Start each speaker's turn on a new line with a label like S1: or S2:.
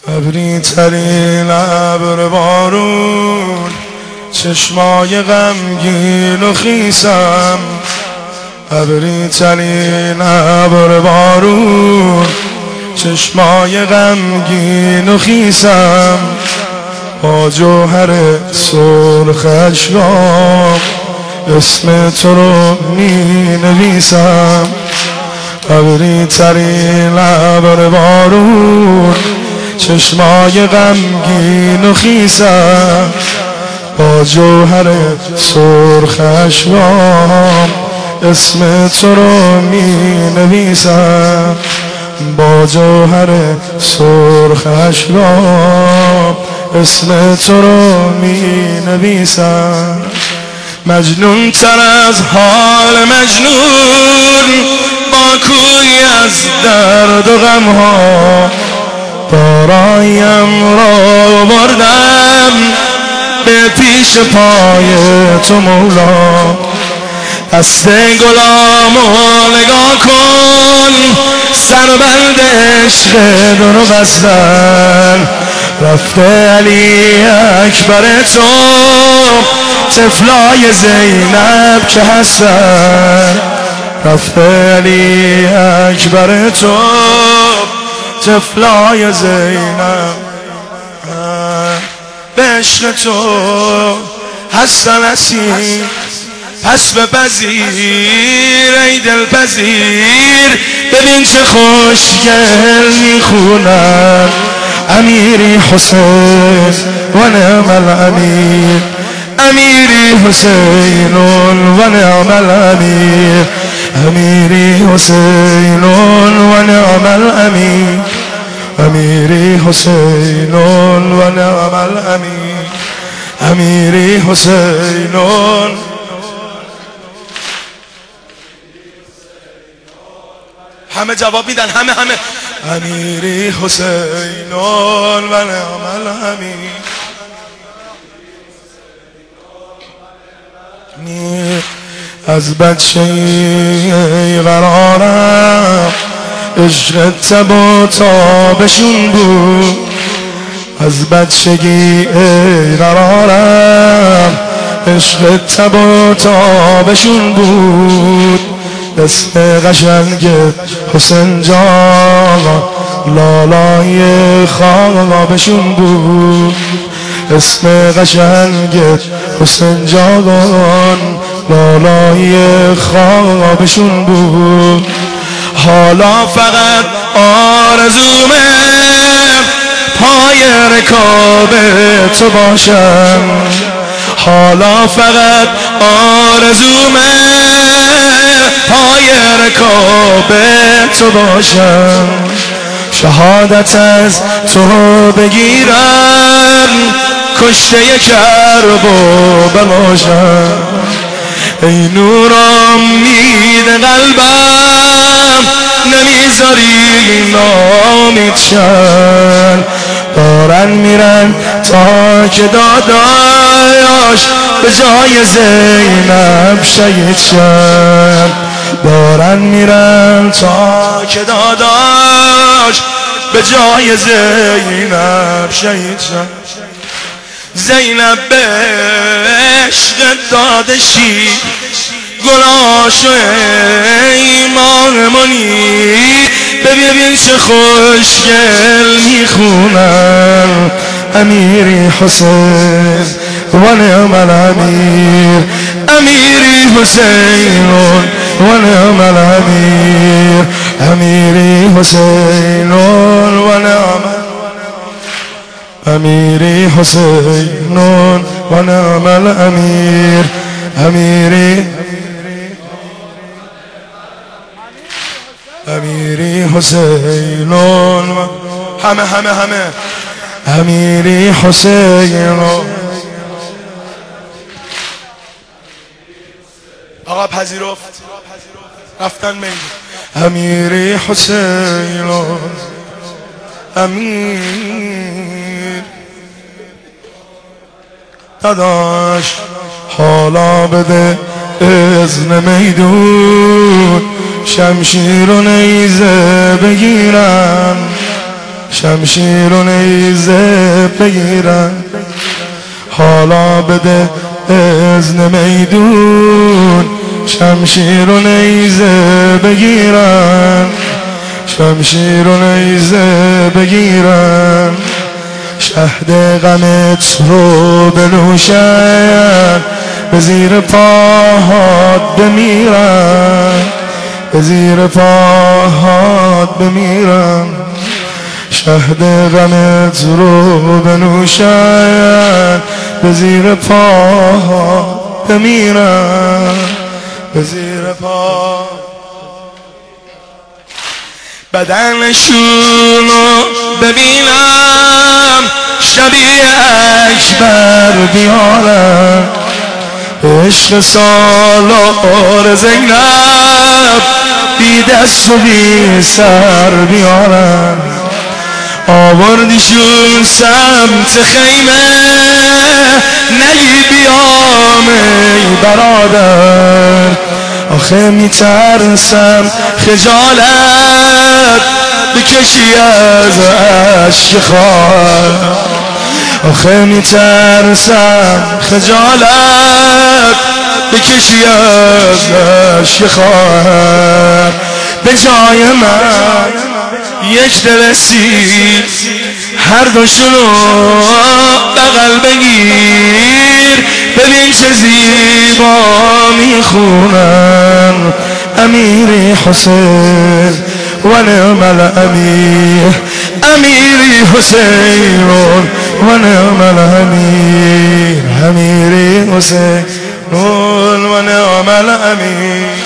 S1: ابری ترین ابر بارون، چشمای غمگین و خیسم. ابری ترین ابر بارون، چشمای غمگین و خیسم. با جوهر سرخش را اسم تو رو می نویسم. ابری ترین ابر بارون، چشمای غمگین و خیسم. با جوهر سرخش را اسم تو رو می نویسم. با جوهر سرخش را اسم تو رو می نویسم. مجنون تر از حال مجنون، با کوی از درد و غم ها. دارایم را بردم به پیش پای تو مولا. دست گلامو نگاه کن، سربند عشق درو بستن. رفته علی اکبر تو، طفلای زینب که هستن. رفته علی اکبر تو، طفلای زینب به عشق تو هستن اسیر. پس بپذیر ای دلپذیر، ببین چه خوشگل میخونن. امیری حسین و نعم الامیر، امیری حسین و نعم الامیر، امیری حسین و نعم الامیر، امیری حسین و نعم الامیر، امیری حسین. همه جواب میدن، همه امیری حسین و نعم الامیر. از بچه‌ی قرارم عشق تب و تابشون بود. از بچگی قرارم عشق تب و تابشون بود. اسم قشنگ حسین جان لالای خوابشون بود. اسم قشنگ حسین جان لالای خوابشون بود. حالا فقط آرزومه پای رکاب تو باشم. حالا فقط آرزومه پای رکاب تو باشم. شهادت از تو بگیرم، کشته کرب و بماشم. ای نور امید قلبم، نمیذاری نامید شن. دارن میرن تا که داداش به جای زینب شهید شن. دارن میرن تا که داداش به جای زینب شهید شن. زینب به عشق دادشی، گلاشو ایمانمونی. ببین چه خوشگل میخونن. امیری حسین و نعم الامیر، امیری حسین و نعم الامیر، امیری حسین و نعم، امیری حسین و نعم الامیر، امیری امیری حسین همه امیری حسین. آقا پذیرفت رفتن میل. امیری حسین امیر داداش، حالا بده اذن میدون، شمشیر و نیزه بگیرم. شمشیر و نیزه بگیرن حالا بده اذن میدون شمشیر و نیزه بگیرن شمشیر و نیزه بگیرن شهد غمت رو بنوشن به زیر پاهات بمیرن به زیر پاهات بمیرن شهد غمت رو بنوشن به زیر پاهات بمیرن به زیر پا بدنشونو ببینم شبیه اکبر بیارم عشق سالار زینب بی دست و بی سر بیارم آوردیشون سمت خیمه نگی بیام ای برادر آخه میترسم خجالت بکشی از عشق خواهر آخه میترسم خجالت بکشی از عشق خواهر به جای من یک دلسی هر دوشونو بغل بگیر ببین چه زیبا میخونن امیری حسین و نعم الامیر امیری حسین و نعم الامیر امیری حسین و نعم الامیر